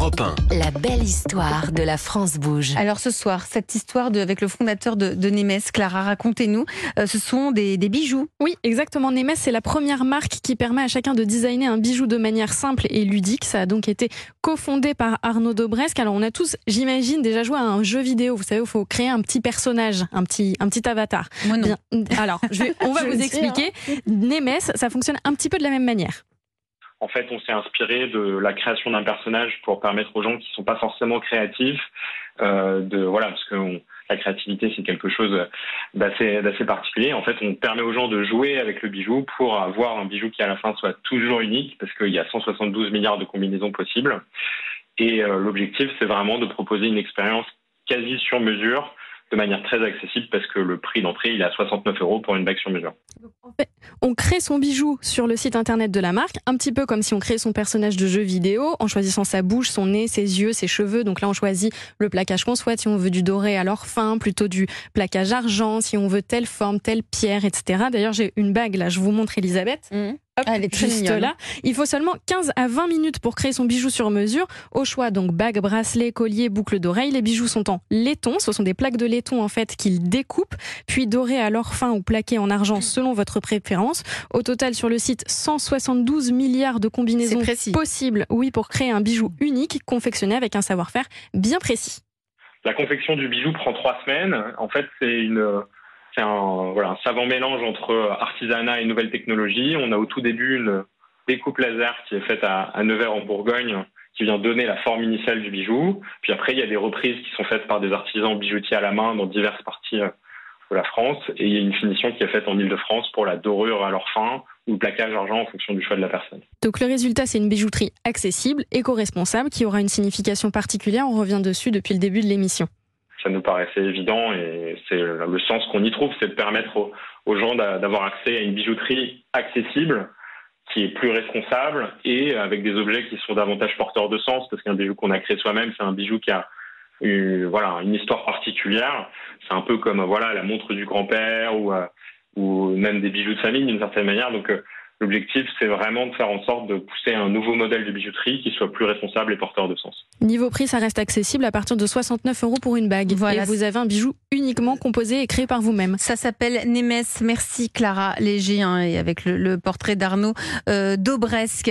Europe 1. La belle histoire de la France bouge. Alors ce soir, cette histoire avec le fondateur de Nemes, Clara, racontez-nous. Ce sont des bijoux. Oui, exactement. Nemes, c'est la première marque qui permet à chacun de designer un bijou de manière simple et ludique. Ça a donc été cofondé par Arnaud Dobresque. Alors on a tous, j'imagine, déjà joué à un jeu vidéo. Vous savez, il faut créer un petit personnage, un petit avatar. Moi non. Bien. Alors, on va vous expliquer. Nemes, ça fonctionne un petit peu de la même manière. En fait, on s'est inspiré de la création d'un personnage pour permettre aux gens qui ne sont pas forcément créatifs parce que la créativité, c'est quelque chose d'assez particulier. En fait, on permet aux gens de jouer avec le bijou pour avoir un bijou qui, à la fin, soit toujours unique, parce qu'il y a 172 milliards de combinaisons possibles. Et l'objectif, c'est vraiment de proposer une expérience quasi sur mesure, de manière très accessible, parce que le prix d'entrée, il est à 69 € pour une bague sur mesure. Donc, en fait, on crée son bijou sur le site internet de la marque, un petit peu comme si on créait son personnage de jeu vidéo, en choisissant sa bouche, son nez, ses yeux, ses cheveux. Donc là, on choisit le plaquage qu'on souhaite, si on veut du doré à l'or fin, plutôt du plaquage argent, si on veut telle forme, telle pierre, etc. D'ailleurs, j'ai une bague, là, je vous montre, Elisabeth. Hop, elle est très juste mignonne. là. Il faut seulement 15 à 20 minutes pour créer son bijou sur mesure. Au choix, donc bague, bracelet, collier, boucle d'oreille. Les bijoux sont en laiton. Ce sont des plaques de laiton en fait qu'ils découpent, puis dorés à l'or fin ou plaqués en argent selon votre préférence. Au total, sur le site, 172 milliards de combinaisons possibles, oui, pour créer un bijou unique, confectionné avec un savoir-faire bien précis. La confection du bijou prend 3 semaines. En fait, c'est un savant mélange entre artisanat et nouvelles technologies. On a au tout début une découpe laser qui est faite à Nevers en Bourgogne, qui vient donner la forme initiale du bijou. Puis après, il y a des reprises qui sont faites par des artisans bijoutiers à la main dans diverses parties de la France. Et il y a une finition qui est faite en Île-de-France pour la dorure à l'or fin ou le plaquage argent en fonction du choix de la personne. Donc le résultat, c'est une bijouterie accessible, éco-responsable, qui aura une signification particulière. On revient dessus depuis le début de l'émission. Ça nous paraissait évident et c'est le sens qu'on y trouve, c'est de permettre aux gens d'avoir accès à une bijouterie accessible, qui est plus responsable et avec des objets qui sont davantage porteurs de sens, parce qu'un bijou qu'on a créé soi-même, c'est un bijou qui a une histoire particulière. C'est un peu comme la montre du grand-père ou même des bijoux de famille d'une certaine manière. Donc l'objectif, c'est vraiment de faire en sorte de pousser un nouveau modèle de bijouterie qui soit plus responsable et porteur de sens. Niveau prix, ça reste accessible à partir de 69 € pour une bague. Voilà. Et vous avez un bijou uniquement composé et créé par vous-même. Ça s'appelle Nemes. Merci Clara Léger, et avec le portrait d'Arnaud Dobresque.